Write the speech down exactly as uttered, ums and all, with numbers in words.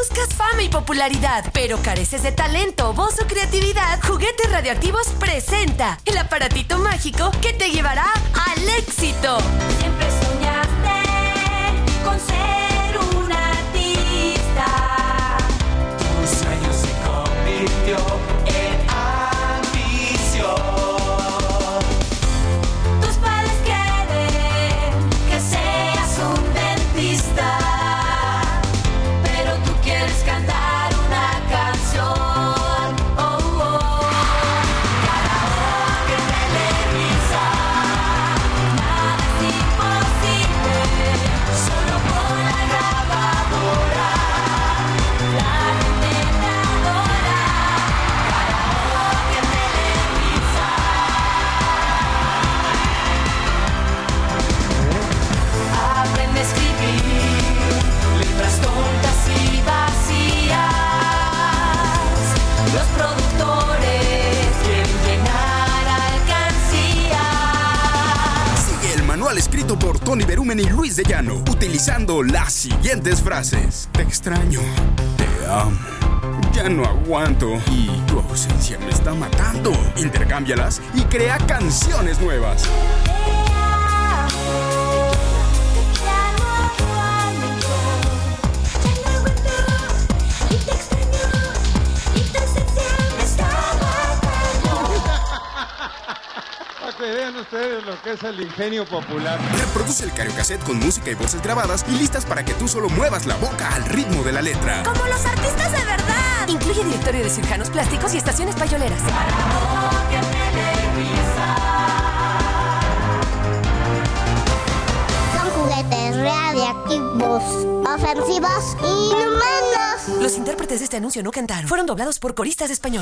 Buscas fama y popularidad, pero careces de talento, voz o creatividad. Juguetes Radioactivos presenta el aparatito mágico que te llevará al éxito. Siempre soñaste con ser un artista. Tu sueño se convirtió en ambición. Tus padres quieren que seas un dentista, pero tú quieres cantar una canción. Oh, oh. Karaoke, Televisa, nada es imposible, solo con la grabadora la gente te adora. Karaoke, Televisa. Aprende a escribir letras tontas y vacías. Los productores quieren llenar alcancías. Sigue el manual escrito por Tony Berumen y Luis de Llano, utilizando las siguientes frases. Te extraño, te amo, ya no aguanto y tu ausencia me está matando. Intercámbialas y crea canciones nuevas. Para que vean ustedes lo que es el ingenio popular. Reproduce el Cariocassette con música y voces grabadas y listas para que tú solo muevas la boca al ritmo de la letra. Como los artistas de verdad. Incluye directorio de cirujanos plásticos y estaciones payoleras. Karaoke, Televisa. Son juguetes radiactivos, ofensivos y humanos. Los intérpretes de este anuncio no cantaron. Fueron doblados por coristas españoles.